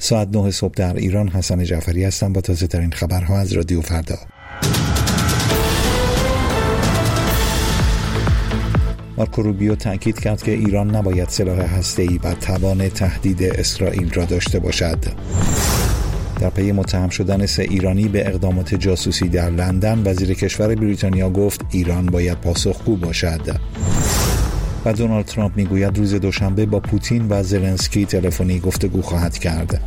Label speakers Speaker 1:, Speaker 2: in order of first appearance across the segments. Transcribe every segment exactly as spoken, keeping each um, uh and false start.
Speaker 1: ساعت نه صبح در ایران. حسن جعفری هستم با تازه ترین خبرها از رادیو فردا. مارکو روبیو تأکید کرد که ایران نباید سلاح هسته‌ای و توان تهدید اسرائیل را داشته باشد. در پی متهم شدن سه ایرانی به اقدامات جاسوسی در لندن، وزیر کشور بریتانیا گفت ایران باید پاسخگو باشد. و دونالد ترامپ میگوید روز دوشنبه با پوتین و زلنسکی تلفنی گفتگو خواهد کرد.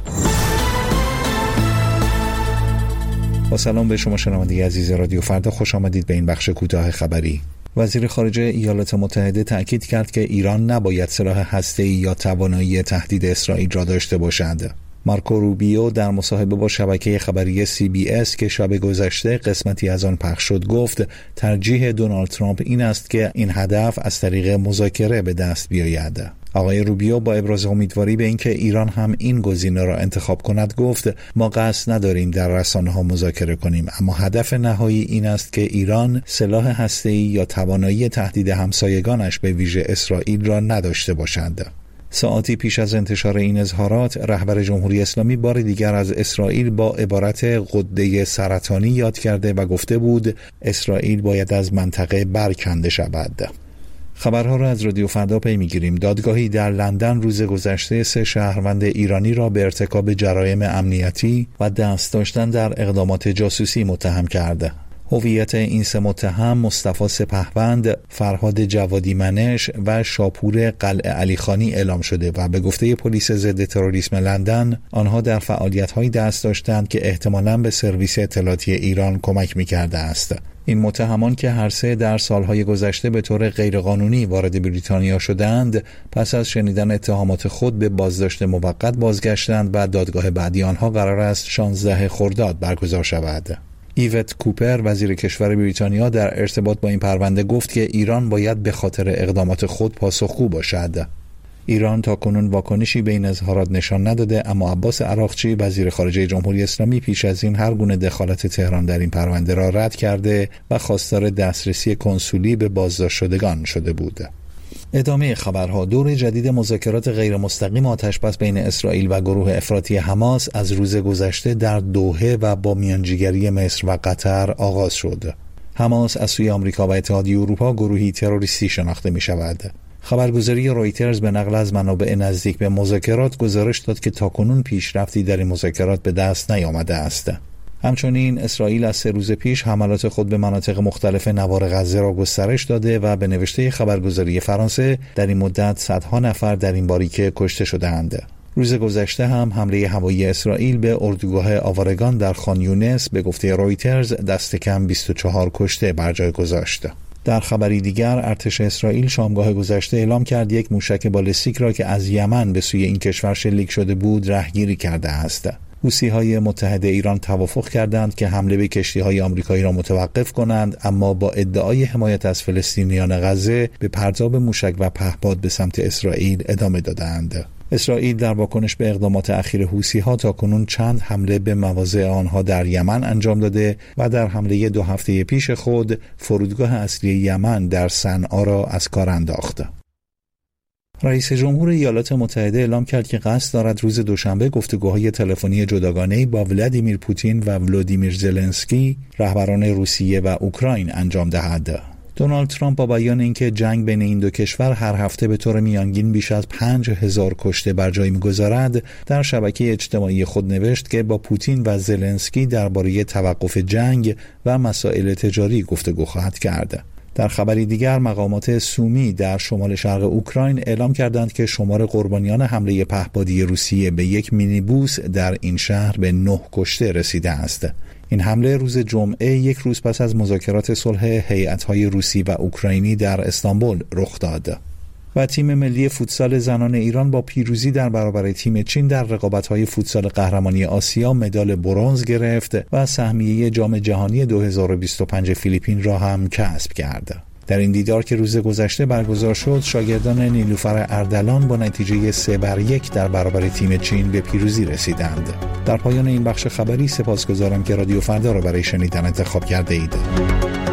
Speaker 1: با سلام به شما شنونده عزیز رادیو فردا، خوش آمدید به این بخش کوتاه خبری. وزیر خارجه ایالات متحده تأکید کرد که ایران نباید سلاح هسته‌ای یا توانایی تهدید اسرائیل را داشته باشد. مارکو روبیو در مصاحبه با شبکه خبری سی بی اس که شب گذشته قسمتی از آن پخش شد گفت ترجیح دونالد ترامپ این است که این هدف از طریق مذاکره به دست بیاید. آقای روبیو با ابراز امیدواری به اینکه ایران هم این گزینه را انتخاب کند گفت ما قصد نداریم در رسانه‌ها مذاکره کنیم، اما هدف نهایی این است که ایران سلاح هسته‌ای یا توانایی تهدید همسایگانش به ویژه اسرائیل را نداشته باشد. ساعتی پیش از انتشار این اظهارات، رهبر جمهوری اسلامی بار دیگر از اسرائیل با عبارت غده سرطانی یاد کرده و گفته بود اسرائیل باید از منطقه برکنده شود. خبرها را از رادیو فردا پی می‌گیریم. دادگاهی در لندن روز گذشته سه شهروند ایرانی را به ارتکاب جرایم امنیتی و دست داشتن در اقدامات جاسوسی متهم کرده. هویت این سه متهم مصطفی سپهبند، فرهاد جوادی منش و شاپور قلعه علیخانی اعلام شده و به گفته پلیس ضد تروریسم لندن آنها در فعالیت‌هایی دست داشتند که احتمالاً به سرویس اطلاعاتی ایران کمک می‌کرده است. این متهمان که هر سه در سالهای گذشته به طور غیرقانونی وارد بریتانیا شدند، پس از شنیدن اتهامات خود به بازداشت موقت بازگشتند و دادگاه بعدی آنها قرار است شانزده خرداد برگزار شود. ایوت کوپر، وزیر کشور بریتانیا، در ارتباط با این پرونده گفت که ایران باید به خاطر اقدامات خود پاسخگو باشد. ایران تاکنون واکنشی به این اظهارات نشان نداده، اما عباس عراقچی، وزیر خارجه جمهوری اسلامی، پیش از این هر گونه دخالت تهران در این پرونده را رد کرده و خواستار دسترسی کنسولی به بازداشت شدگان شده بود. ادامه خبرها. دور جدید مذاکرات غیر مستقیم آتشبس بین اسرائیل و گروه افراطی حماس از روز گذشته در دوحه و با میانجیگری مصر و قطر آغاز شد. حماس از سوی آمریکا و اتحادیه اروپا گروهی تروریستی شناخته می شود. خبرگزاری رویترز به نقل از منابع نزدیک به مذاکرات گزارش داد که تاکنون پیشرفتی در این مذاکرات به دست نیامده است. همچنین اسرائیل از سه روز پیش حملات خود به مناطق مختلف نوار غزه را گسترش داده و به نوشته خبرگزاری فرانسه در این مدت صدها نفر در این باریکه کشته شده‌اند. روز گذشته هم حمله هوایی اسرائیل به اردوگاه آوارگان در خان یونس به گفته رویترز دست کم بیست و چهار کشته بر جای گذاشت. در خبری دیگر، ارتش اسرائیل شامگاه گذشته اعلام کرد یک موشک بالستیک را که از یمن به سوی این کشور شلیک شده بود رهگیری کرده است. حوثی‌های متحد ایران توافق کردند که حمله به کشتی‌های آمریکایی را متوقف کنند، اما با ادعای حمایت از فلسطینیان غزه به پرتاب موشک و پهپاد به سمت اسرائیل ادامه دادند. اسرائیل در واکنش به اقدامات اخیر حوثی‌ها تاکنون چند حمله به مواضع آنها در یمن انجام داده و در حمله دو هفته پیش خود فرودگاه اصلی یمن در صنعا را از کار انداخت. رئیس جمهور ایالات متحده اعلام کرد که قصد دارد روز دوشنبه گفتگوهای تلفنی جداگانه‌ای با ولادیمیر پوتین و ولودیمیر زلنسکی، رهبران روسیه و اوکراین انجام دهد. دونالد ترامپ با بیان اینکه جنگ بین این دو کشور هر هفته به طور میانگین بیش از پنج هزار کشته بر جای می‌گذارد، در شبکه اجتماعی خود نوشت که با پوتین و زلنسکی درباره توقف جنگ و مسائل تجاری گفتگو خواهد کرد. در خبری دیگر، مقامات سومی در شمال شرق اوکراین اعلام کردند که شمار قربانیان حمله پهپادی روسیه به یک مینیبوس در این شهر به نه کشته رسیده است. این حمله روز جمعه، یک روز پس از مذاکرات صلح هیئت‌های روسی و اوکراینی در استانبول رخ داد. و تیم ملی فوتسال زنان ایران با پیروزی در برابر تیم چین در رقابت‌های فوتسال قهرمانی آسیا مدال برنز گرفت و سهمیه جام جهانی دو هزار و بیست و پنج فیلیپین را هم کسب کرد. در این دیدار که روز گذشته برگزار شد، شاگردان نیلوفر اردلان با نتیجه سه بر یک در برابر تیم چین به پیروزی رسیدند. در پایان این بخش خبری سپاسگزارم که رادیو فردا را برای شنیدن انتخاب کرده اید.